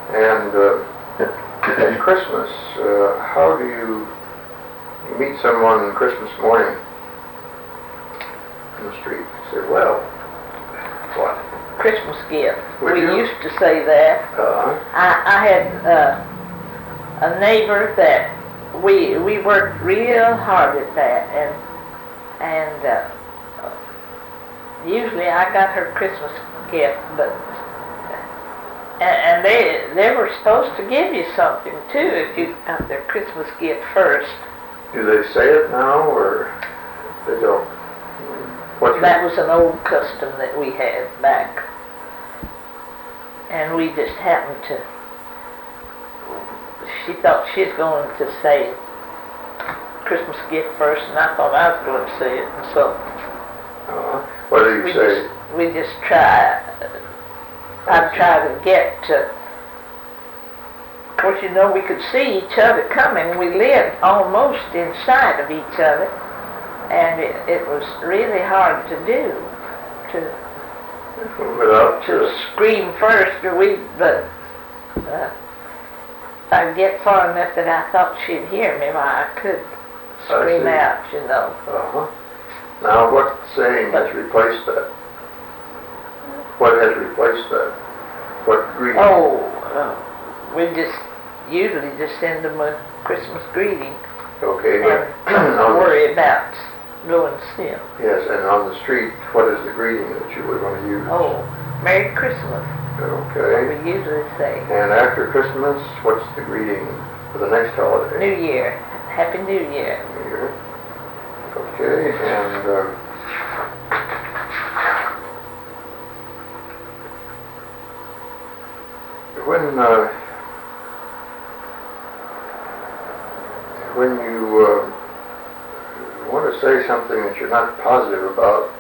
And at Christmas, how do you meet someone Christmas morning in the street? You say, well, what? Christmas gift. Would We you? used to say that. I had a neighbor that we worked real hard at that, and usually I got her Christmas gift, but and they were supposed to give you something too if you got their Christmas gift first. Do they say it now, or they don't? That was an old custom that we had back, and we just happened to. She thought she was going to say Christmas gift first, and I thought I was going to say it, and so. What do you say? We just try. I'd try to get to. Of course, you know, we could see each other coming. We lived almost inside of each other, and it was really hard to do. To scream first, but if I get far enough that I thought she'd hear me, well, I could scream out, you know. Now, what saying has replaced that? What has replaced that? What greeting? We usually just send them a Christmas greeting. Okay, and don't worry about going to see them. Yes, and on the street, what is the greeting that you would want to use? Merry Christmas. Okay. What we usually say. And after Christmas, what's the greeting for the next holiday? New Year. Happy New Year. New Year. Okay, and when you want to say something that you're not positive about,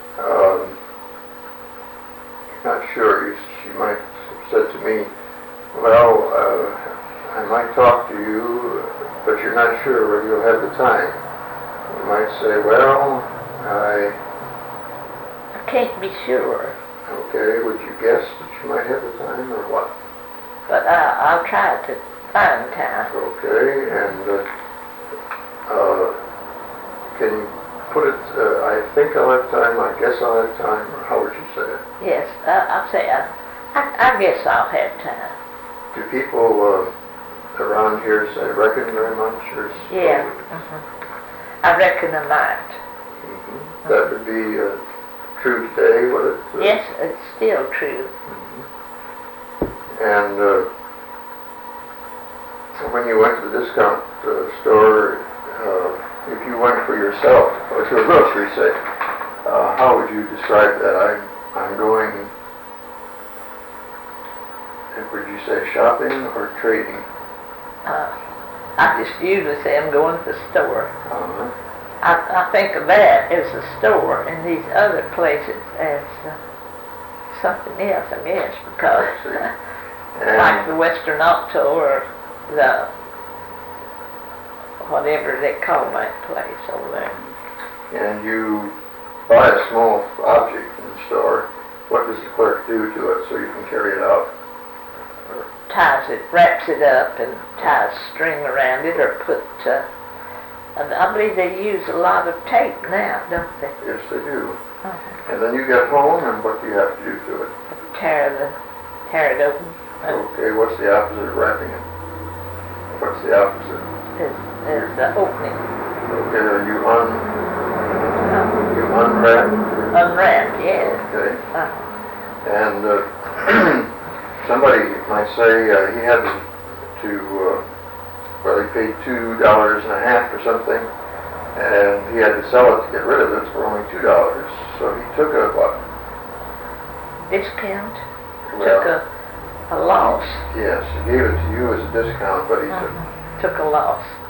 not sure, she might have said to me, well, I might talk to you, but you're not sure whether you'll have the time. You might say, well, I can't be sure. Okay, would you guess that you might have the time, or what? But I'll try to find time. Okay, and can you put it, I think I'll have time, I guess I'll have time, or how would you say it? Yes, I'll say, I guess I'll have time. Do people around here say reckon very much, or? Yeah, I reckon I might. That would be true today, would it? Yes, it's still true. And when you went to the discount store, if you went for yourself, or to a grocery, say, how would you describe that? I'm going, would you say shopping or trading? I just usually say I'm going to the store. I think of that as a store, and these other places as something else, I guess, because like the Western Auto or the whatever they call that place over there. And you buy a small object in the store. What does the clerk do to it so you can carry it out? Ties it, wraps it up, and ties string around it, or put. I believe they use a lot of tape now, don't they? Yes, they do. And then you get home, and what do you have to do to it? Tear it open. Okay, what's the opposite of wrapping it? What's the opposite? Is the opening. Okay, you unwrap? Unwrap, yes. Okay. And somebody might say he had to well, he paid $2.50 for something, and he had to sell it to get rid of it for only $2. So he took a what? Discount? Well, took a loss. Yes, he gave it to you as a discount, but he took a loss.